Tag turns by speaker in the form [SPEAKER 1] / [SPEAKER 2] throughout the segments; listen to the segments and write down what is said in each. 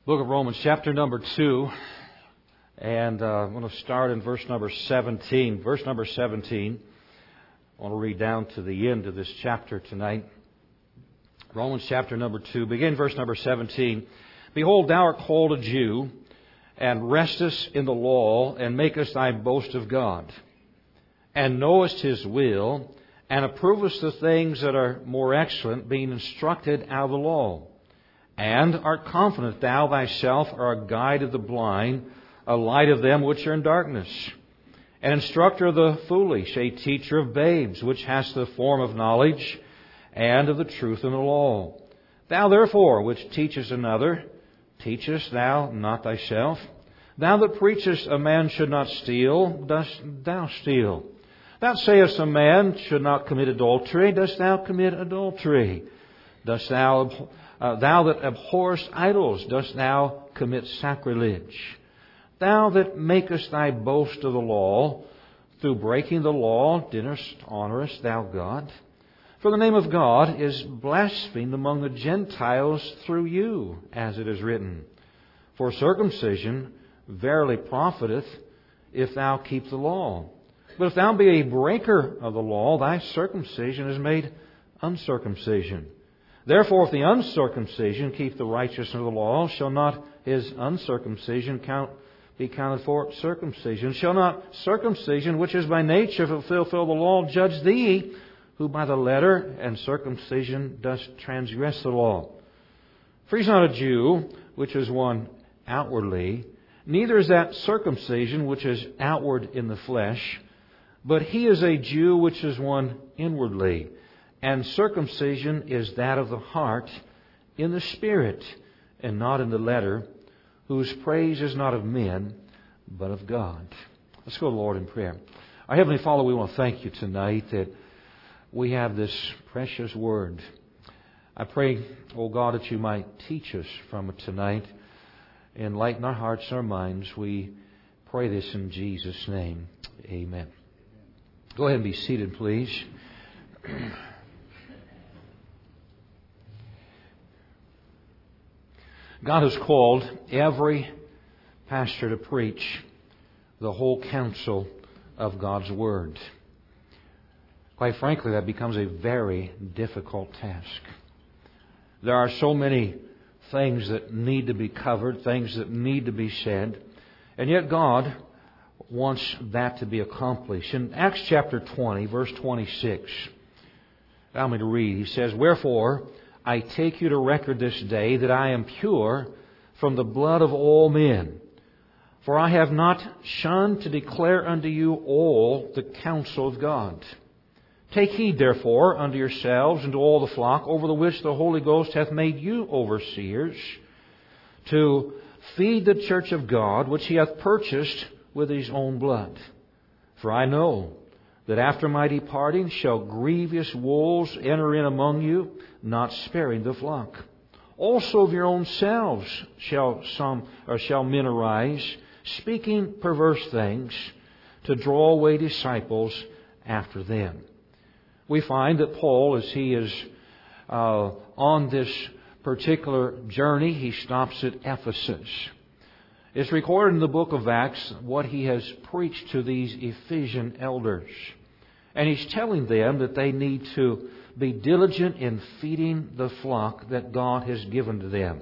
[SPEAKER 1] Book of Romans, chapter number 2, and I'm going to start in verse number 17. Verse number 17, I want to read down to the end of this chapter tonight. Romans chapter number 2, begin verse number 17. Behold, thou art called a Jew, and restest in the law, and makest thy boast of God, and knowest His will, and approvest the things that are more excellent, being instructed out of the law. And art confident thou thyself art a guide of the blind, a light of them which are in darkness, an instructor of the foolish, a teacher of babes, which hast the form of knowledge and of the truth in the law. Thou therefore, which teachest another, teachest thou not thyself? Thou that preachest a man should not steal, dost thou steal? Thou sayest a man should not commit adultery, dost thou commit adultery? Dost thou that abhorrest idols, dost thou commit sacrilege? Thou that makest thy boast of the law, through breaking the law, honorest thou God? For the name of God is blasphemed among the Gentiles through you, as it is written. For circumcision verily profiteth, if thou keep the law. But if thou be a breaker of the law, thy circumcision is made uncircumcision. Therefore, if the uncircumcision keep the righteousness of the law, shall not his uncircumcision be counted for circumcision? Shall not circumcision, which is by nature fulfill the law, judge thee, who by the letter and circumcision dost transgress the law? For he is not a Jew, which is one outwardly, neither is that circumcision, which is outward in the flesh, but he is a Jew, which is one inwardly. And circumcision is that of the heart in the Spirit, and not in the letter, whose praise is not of men, but of God. Let's go to the Lord in prayer. Our Heavenly Father, we want to thank You tonight that we have this precious Word. I pray, O God, that You might teach us from it tonight. Enlighten our hearts and our minds. We pray this in Jesus' name. Amen. Go ahead and be seated, please. God has called every pastor to preach the whole counsel of God's Word. Quite frankly, that becomes a very difficult task. There are so many things that need to be covered, things that need to be said, and yet God wants that to be accomplished. In Acts chapter 20, verse 26, allow me to read. He says, Wherefore I take you to record this day that I am pure from the blood of all men. For I have not shunned to declare unto you all the counsel of God. Take heed therefore unto yourselves and to all the flock over the which the Holy Ghost hath made you overseers, to feed the church of God, which He hath purchased with His own blood. For I know that after my departing shall grievous wolves enter in among you, not sparing the flock. Also of your own selves shall men arise, speaking perverse things, to draw away disciples after them. We find that Paul, as he is on this particular journey, he stops at Ephesus. It's recorded in the book of Acts what he has preached to these Ephesian elders. And he's telling them that they need to be diligent in feeding the flock that God has given to them.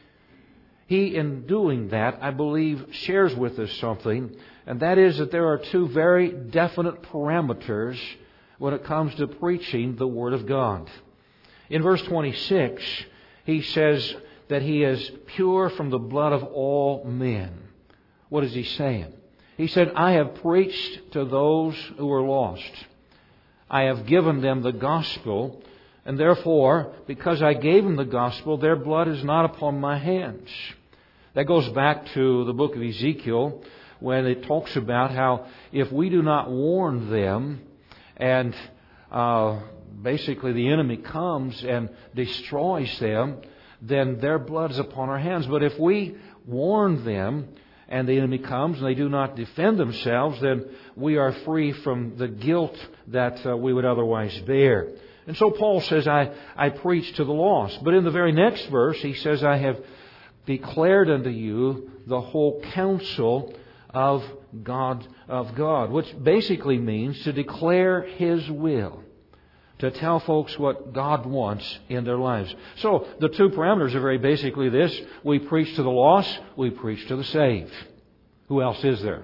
[SPEAKER 1] He, in doing that, I believe, shares with us something, and that is that there are two very definite parameters when it comes to preaching the Word of God. In verse 26, he says that he is pure from the blood of all men. What is he saying? He said, I have preached to those who are lost. I have given them the gospel, and therefore, because I gave them the gospel, their blood is not upon my hands. That goes back to the book of Ezekiel, when it talks about how if we do not warn them, and basically the enemy comes and destroys them, then their blood is upon our hands. But if we warn them, and the enemy comes and they do not defend themselves, then we are free from the guilt that we would otherwise bear. And so Paul says, I preach to the lost. But in the very next verse, he says, I have declared unto you the whole counsel of God, which basically means to declare His will, to tell folks what God wants in their lives. So the two parameters are very basically this: we preach to the lost, we preach to the saved. Who else is there?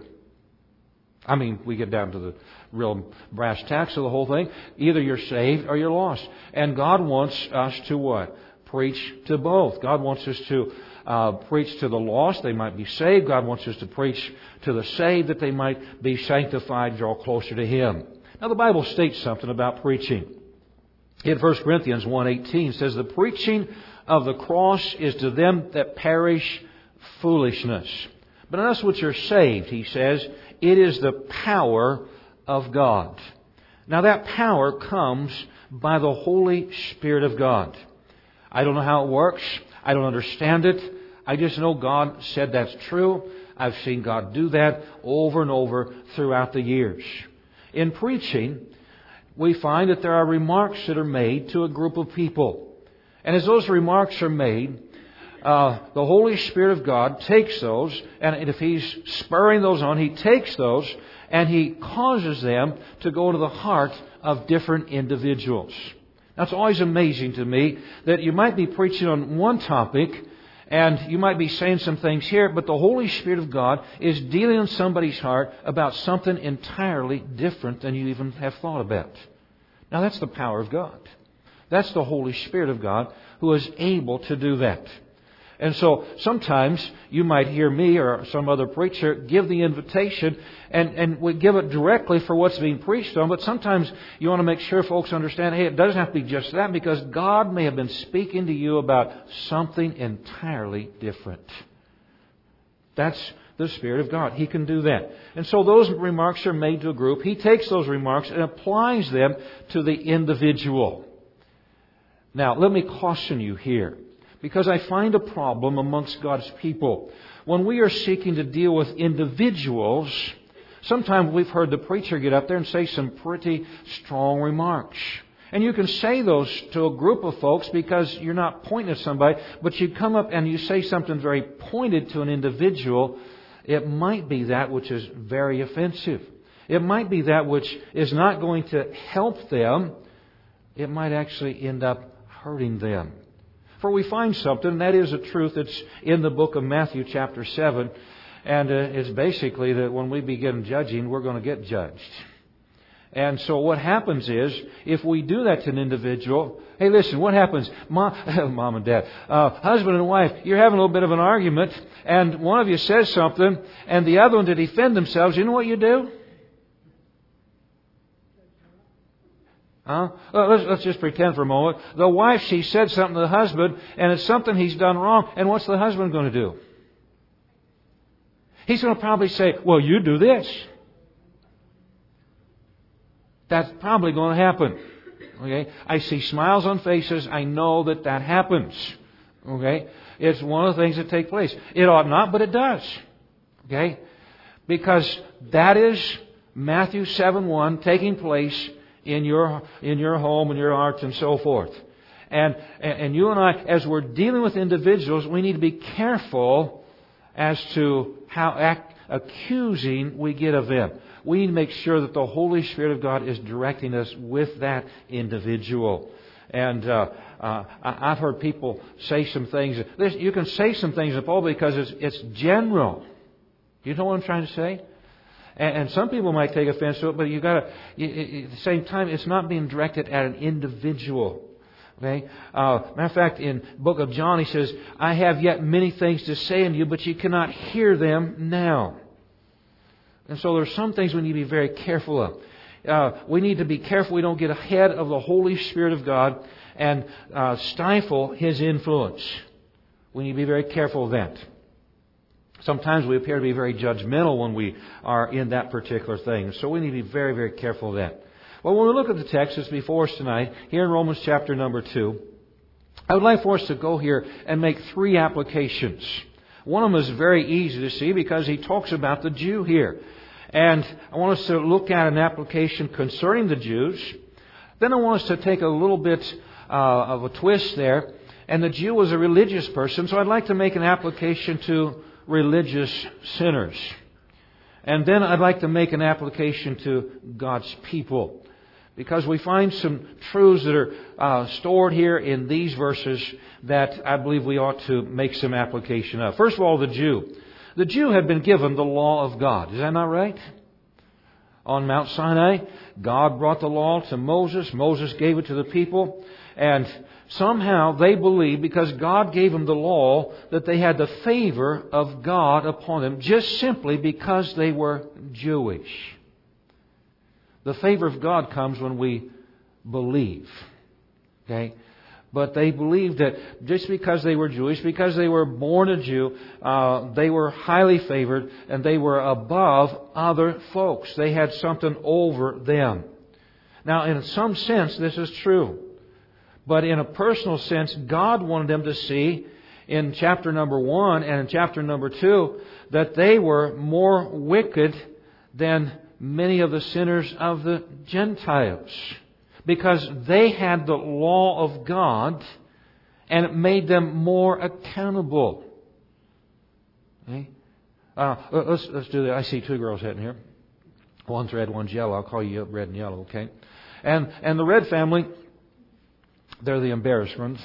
[SPEAKER 1] I mean, we get down to the real brass tacks of the whole thing. Either you're saved or you're lost. And God wants us to what? Preach to both. God wants us to preach to the lost, they might be saved. God wants us to preach to the saved, that they might be sanctified, draw closer to Him. Now the Bible states something about preaching. In 1 Corinthians 1:18 says, the preaching of the cross is to them that perish foolishness. But unto us which are saved, he says, it is the power of God. Now that power comes by the Holy Spirit of God. I don't know how it works. I don't understand it. I just know God said that's true. I've seen God do that over and over throughout the years. In preaching, we find that there are remarks that are made to a group of people. And as those remarks are made, the Holy Spirit of God takes those, and if He's spurring those on, He takes those and He causes them to go to the heart of different individuals. Now, it's always amazing to me that you might be preaching on one topic and you might be saying some things here, but the Holy Spirit of God is dealing in somebody's heart about something entirely different than you even have thought about. Now, that's the power of God. That's the Holy Spirit of God who is able to do that. And so sometimes you might hear me or some other preacher give the invitation and we give it directly for what's being preached on. But sometimes you want to make sure folks understand, hey, it doesn't have to be just that, because God may have been speaking to you about something entirely different. That's the Spirit of God. He can do that. And so those remarks are made to a group. He takes those remarks and applies them to the individual. Now, let me caution you here, because I find a problem amongst God's people. When we are seeking to deal with individuals, sometimes we've heard the preacher get up there and say some pretty strong remarks. And you can say those to a group of folks because you're not pointing at somebody, but you come up and you say something very pointed to an individual. It might be that which is very offensive. It might be that which is not going to help them. It might actually end up hurting them. For we find something, and that is a truth that's in the book of Matthew chapter 7. And it's basically that when we begin judging, we're going to get judged. And so what happens is, if we do that to an individual, hey, listen, what happens? Mom and Dad, husband and wife, you're having a little bit of an argument, and one of you says something, and the other one, to defend themselves, you know what you do? Well, let's just pretend for a moment. The wife, she said something to the husband, and it's something he's done wrong. And what's the husband going to do? He's going to probably say, well, you do this. That's probably going to happen. Okay? I see smiles on faces. I know that happens. Okay? It's one of the things that take place. It ought not, but it does. Okay? Because that is Matthew 7:1 taking place in your home and your heart and so forth. And you and I, as we're dealing with individuals, we need to be careful as to how accusing we get of them. We need to make sure that the Holy Spirit of God is directing us with that individual. And I've heard people say some things. You can say some things in Paul because it's general. You know what I'm trying to say? And some people might take offense to it, but at the same time, it's not being directed at an individual. Okay? Matter of fact, in the book of John, he says, I have yet many things to say unto you, but you cannot hear them now. And so there's some things we need to be very careful of. We need to be careful we don't get ahead of the Holy Spirit of God and stifle His influence. We need to be very careful of that. Sometimes we appear to be very judgmental when we are in that particular thing. So we need to be very, very careful of that. Well, when we look at the text that's before us tonight, here in Romans chapter number 2, I would like for us to go here and make 3 applications. One of them is very easy to see because he talks about the Jew here. And I want us to look at an application concerning the Jews. Then I want us to take a little bit of a twist there And the Jew was a religious person, so I'd like to make an application to religious sinners. And then I'd like to make an application to God's people. Because we find some truths that are stored here in these verses that I believe we ought to make some application of. First of all, the Jew. The Jew had been given the law of God. Is that not right? On Mount Sinai, God brought the law to Moses. Moses gave it to the people. And somehow they believed, because God gave them the law, that they had the favor of God upon them just simply because they were Jewish. The favor of God comes when we believe. Okay? But they believed that just because they were Jewish, because they were born a Jew, they were highly favored and they were above other folks. They had something over them. Now, in some sense, this is true. But in a personal sense, God wanted them to see in chapter number 1 and in chapter number 2 that they were more wicked than many of the sinners of the Gentiles. Because they had the law of God and it made them more accountable. Okay? Let's do that. I see two girls sitting here. One's red, one's yellow. I'll call you red and yellow, okay? And the red family, they're the embarrassed ones.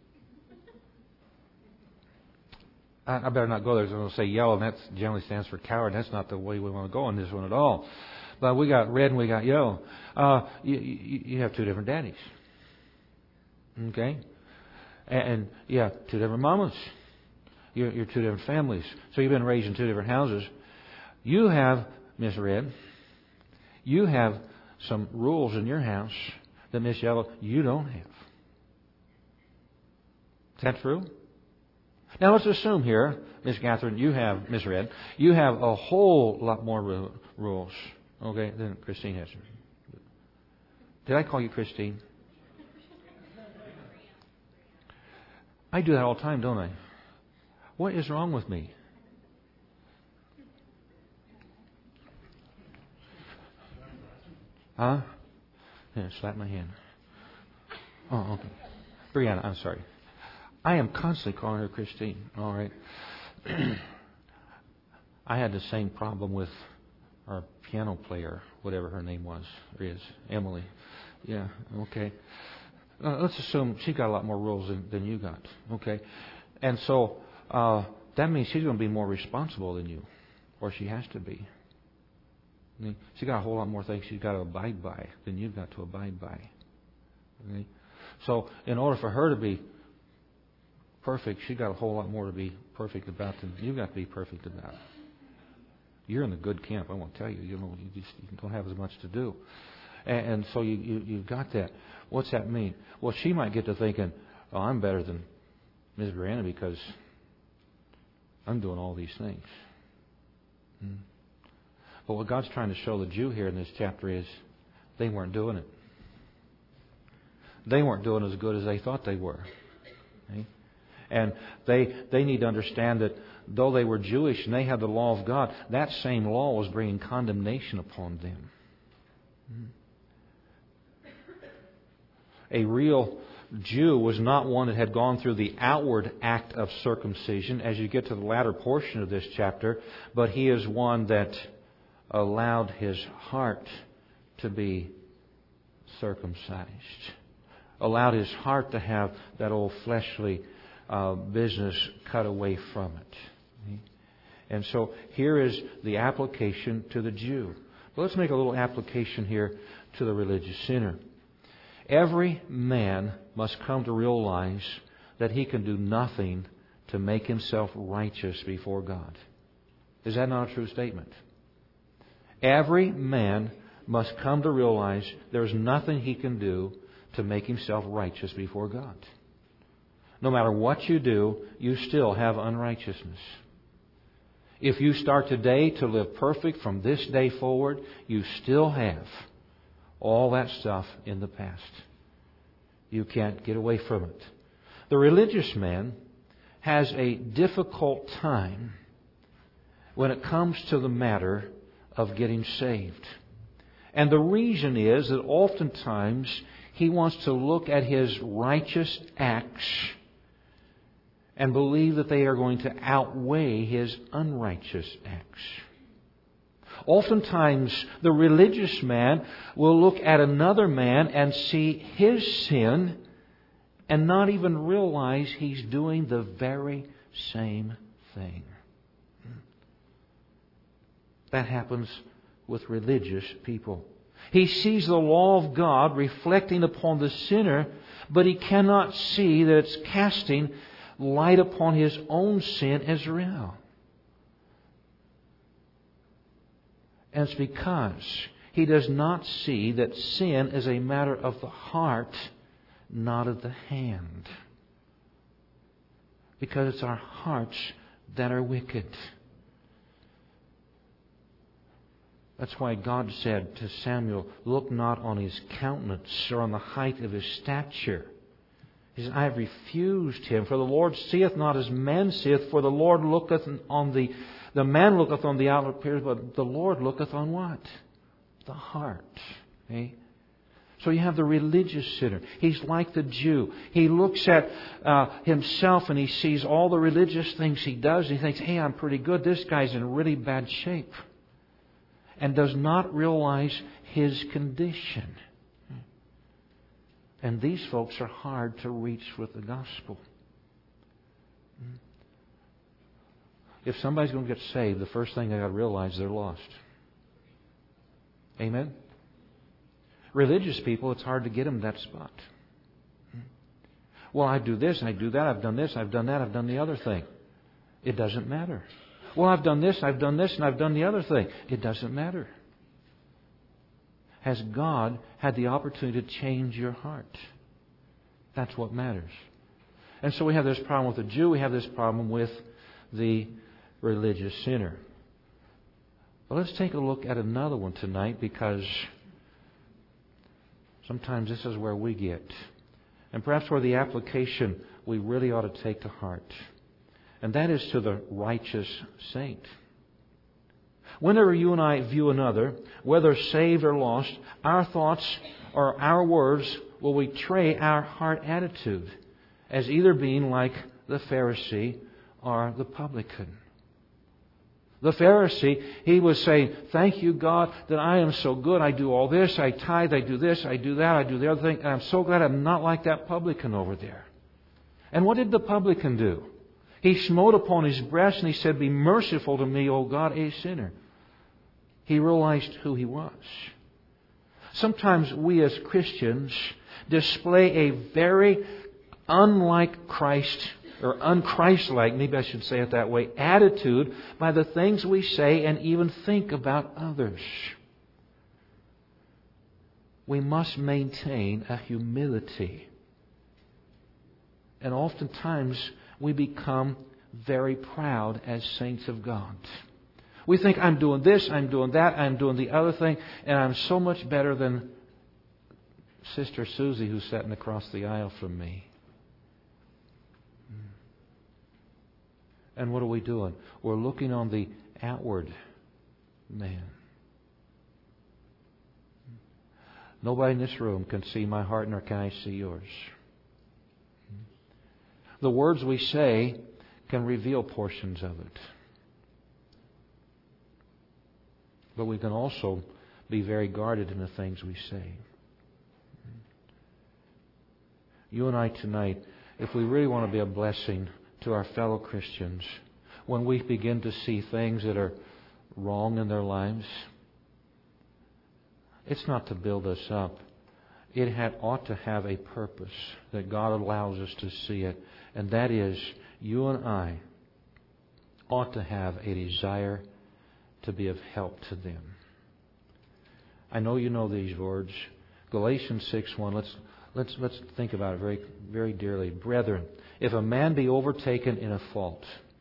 [SPEAKER 1] I better not go there because I'm going to say yellow, and that generally stands for coward. That's not the way we want to go on this one at all. But we got red and we got yellow. You have two different daddies. Okay? And you have two different mamas. You're two different families. So you've been raised in two different houses. You have, Miss Red, you have some rules in your house that Miss Yellow, you don't have. Is that true? Now let's assume here, Miss Catherine, you have, Miss Red, you have a whole lot more rules, okay, than Christine has. Did I call you Christine? I do that all the time, don't I? What is wrong with me? Huh? Here, slap my hand. Oh, okay. Brianna, I'm sorry. I am constantly calling her Christine. All right. I had the same problem with our piano player, whatever her name was, or is, Emily. Yeah, okay. Let's assume she got a lot more rules than you got. Okay. And so that means she's going to be more responsible than you, or she has to be. I mean, she's got a whole lot more things she's got to abide by than you've got to abide by. Okay? So in order for her to be perfect, she's got a whole lot more to be perfect about than you've got to be perfect about. You're in the good camp, I won't tell you. You don't have as much to do. And so you've got that. What's that mean? Well, she might get to thinking, oh, I'm better than Ms. Brianna because I'm doing all these things. But what God's trying to show the Jew here in this chapter is they weren't doing it. They weren't doing as good as they thought they were. Okay? And they need to understand that though they were Jewish and they had the law of God, that same law was bringing condemnation upon them. A real Jew was not one that had gone through the outward act of circumcision as you get to the latter portion of this chapter, but he is one that allowed his heart to be circumcised. Allowed his heart to have that old fleshly business cut away from it. And so here is the application to the Jew. But let's make a little application here to the religious sinner. Every man must come to realize that he can do nothing to make himself righteous before God. Is that not a true statement? Every man must come to realize there's nothing he can do to make himself righteous before God. No matter what you do, you still have unrighteousness. If you start today to live perfect from this day forward, you still have all that stuff in the past. You can't get away from it. The religious man has a difficult time when it comes to the matter of getting saved. And the reason is that oftentimes he wants to look at his righteous acts and believe that they are going to outweigh his unrighteous acts. Oftentimes, the religious man will look at another man and see his sin and not even realize he's doing the very same thing. That happens with religious people. He sees the law of God reflecting upon the sinner, but he cannot see that it's casting light upon his own sin as real. And it's because he does not see that sin is a matter of the heart, not of the hand. Because it's our hearts that are wicked. That's why God said to Samuel, "Look not on his countenance or on the height of his stature." He said, "I have refused him. For the Lord seeth not as man seeth, for the Lord looketh on the man looketh on the outward appearance, but the Lord looketh on what? The heart." Okay? So you have the religious sinner. He's like the Jew. He looks at himself and he sees all the religious things he does. And he thinks, "Hey, I'm pretty good. This guy's in really bad shape." And does not realize his condition. And these folks are hard to reach with the gospel. If somebody's going to get saved, the first thing they got to realize they're lost. Amen? Religious people, it's hard to get them that spot. Well, I do this, I do that, I've done this, I've done that, I've done the other thing. It doesn't matter. Well, I've done this, and I've done the other thing. It doesn't matter. Has God had the opportunity to change your heart? That's what matters. And so we have this problem with the Jew, we have this problem with the religious sinner. But let's take a look at another one tonight, because sometimes this is where we get. And perhaps where the application we really ought to take to heart. And that is to the righteous saint. Whenever you and I view another, whether saved or lost, our thoughts or our words will betray our heart attitude as either being like the Pharisee or the publican. The Pharisee, he was saying, "Thank you, God, that I am so good. I do all this. I tithe. I do this. I do that. I do the other thing. And I'm so glad I'm not like that publican over there." And what did the publican do? He smote upon his breast and he said, "Be merciful to me, O God, a sinner." He realized who he was. Sometimes we as Christians display a very unlike Christ, or unchristlike, maybe I should say it that way, attitude by the things we say and even think about others. We must maintain a humility. And oftentimes we become very proud as saints of God. We think, "I'm doing this, I'm doing that, I'm doing the other thing, and I'm so much better than Sister Susie who's sitting across the aisle from me." And what are we doing? We're looking on the outward man. Nobody in this room can see my heart, nor can I see yours. The words we say can reveal portions of it. But we can also be very guarded in the things we say. You and I tonight, if we really want to be a blessing to our fellow Christians, when we begin to see things that are wrong in their lives, it's not to build us up. It ought to have a purpose that God allows us to see it. And that is, you and I ought to have a desire to be of help to them. I know you know these words. Galatians 6:1. Let's think about it very, very dearly. Brethren, if a man be overtaken in a fault.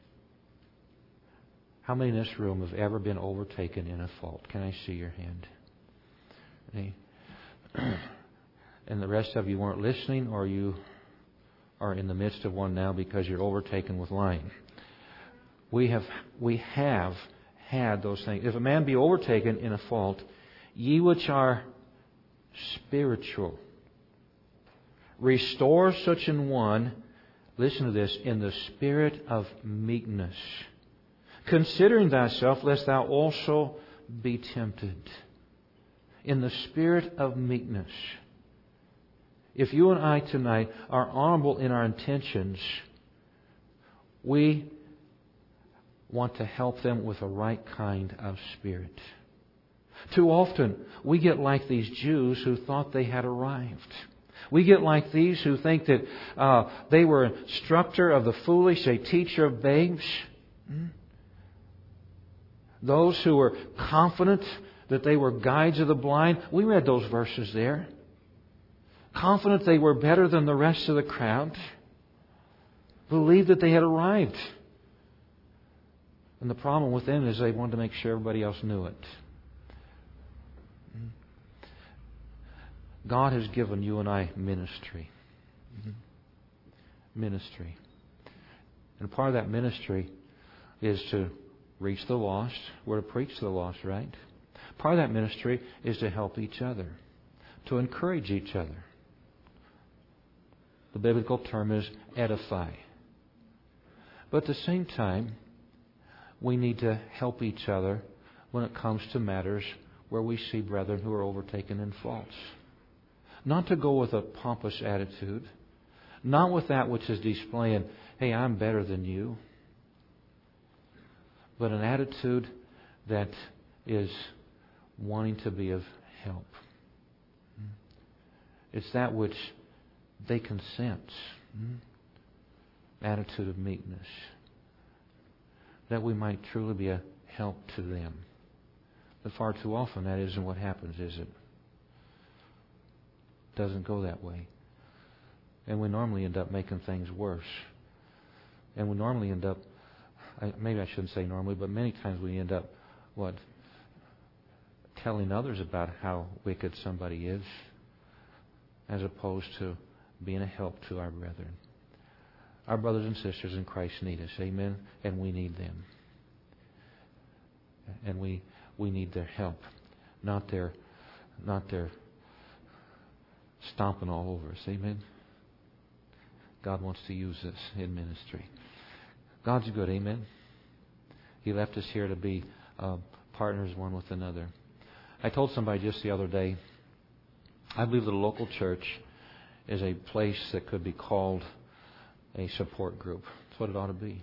[SPEAKER 1] How many in this room have ever been overtaken in a fault? Can I see your hand? And the rest of you weren't listening, or you are in the midst of one now because you're overtaken with lying. We have had those things. If a man be overtaken in a fault, ye which are spiritual, restore such an one listen to this, in the spirit of meekness, considering thyself, lest thou also be tempted. In the spirit of meekness. If you and I tonight are honorable in our intentions, we want to help them with a right kind of spirit. Too often, we get like these Jews who thought they had arrived. We get like these who think that they were instructor of the foolish, a teacher of babes. Those who were confident that they were guides of the blind. We read those verses there. Confident they were better than the rest of the crowd. Believed that they had arrived. And the problem with them is they wanted to make sure everybody else knew it. God has given you and I ministry. Ministry. And part of that ministry is to reach the lost. We're to preach to the lost, right? Part of that ministry is to help each other, to encourage each other. The biblical term is edify. But at the same time, we need to help each other when it comes to matters where we see brethren who are overtaken in faults. Not to go with a pompous attitude, not with that which is displaying, hey, I'm better than you, but an attitude that is wanting to be of help. It's that which they can sense. Attitude of meekness. That we might truly be a help to them. But far too often that isn't what happens, is it? It doesn't go that way. And we normally end up making things worse. And we normally end up, maybe I shouldn't say normally, but many times we end up, telling others about how wicked somebody is, as opposed to being a help to our brethren. Our brothers and sisters in Christ need us, amen? And we need them. And we need their help, not their stomping all over us, amen? God wants to use us in ministry. God's good, amen? He left us here to be partners one with another. I told somebody just the other day, I believe that a local church is a place that could be called a support group. That's what it ought to be.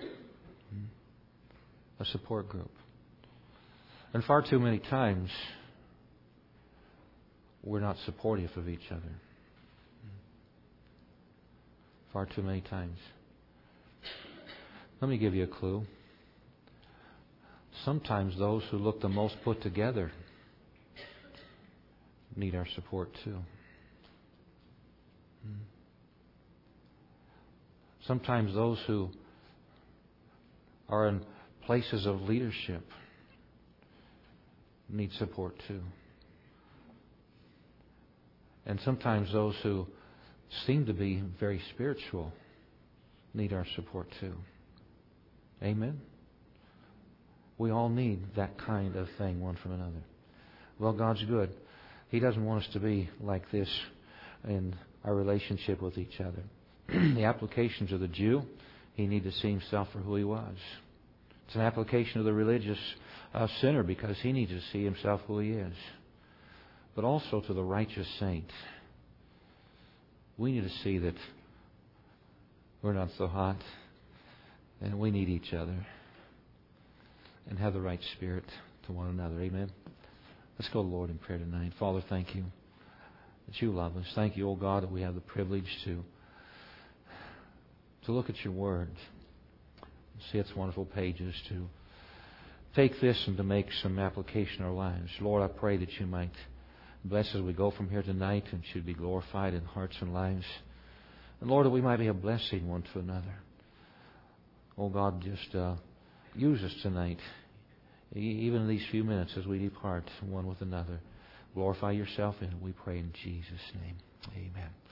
[SPEAKER 1] A support group. And far too many times, we're not supportive of each other. Far too many times. Let me give you a clue. Sometimes those who look the most put together need our support too. Sometimes those who are in places of leadership need support too. And sometimes those who seem to be very spiritual need our support too. Amen? We all need that kind of thing one from another. Well, God's good. He doesn't want us to be like this in our relationship with each other. The applications of the Jew, he needed to see himself for who he was. It's an application of the religious sinner because he needs to see himself who he is. But also to the righteous saint. We need to see that we're not so hot and we need each other and have the right spirit to one another. Amen? Let's go to the Lord in prayer tonight. Father, thank you that you love us. Thank you, O God, that we have the privilege to look at your Word, see its wonderful pages, to take this and to make some application in our lives. Lord, I pray that you might bless as we go from here tonight and should be glorified in hearts and lives. And Lord, that we might be a blessing one to another. Oh God, just use us tonight, even in these few minutes as we depart one with another. Glorify yourself, and we pray in Jesus' name. Amen.